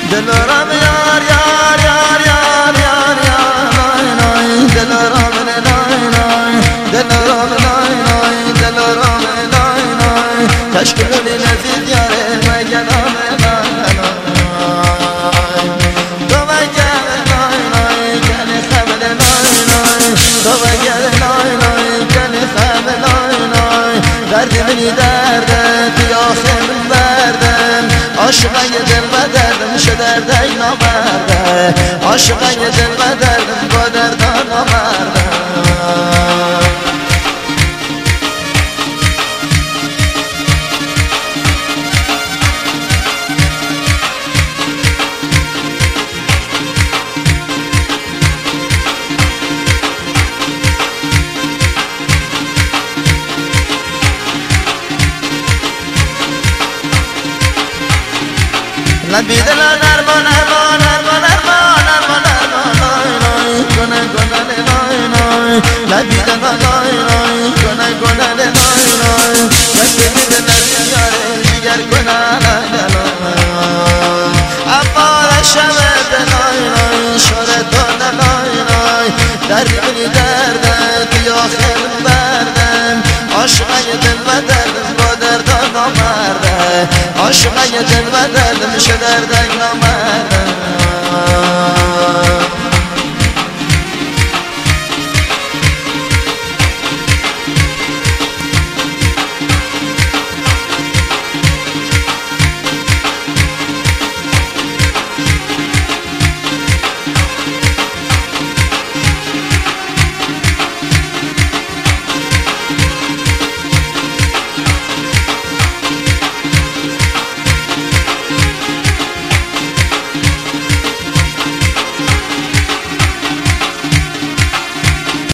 دلارم یار یار یار یار یار یار نای دلارم نای نای دلارم نای نای دلارم نای نای تشکیل نزید یاره مگنام نای نای تو مگن نای نای کنی خبر نای نای تو مگن نای نای کنی خبر نای نای دردی منی دردت یا خیلی بردم عاشقای دل و دردم شه دردی نامرده عاشقای دل و دردم با دردان نامرده لبی دل نرمان نرمان نرمان نرمان نرمان نرمان نای کنه کنه نای نای لبی دل نای نای کنه کنه نای نای لبی دل یاره دیگر کنه نای نای ابار شمد نای نای شورت نای نای دردی دردت یا خیلی بردم عاشقای دل و دردم با دردان نامرده عاشقای دل و دردم شه دردک نامرده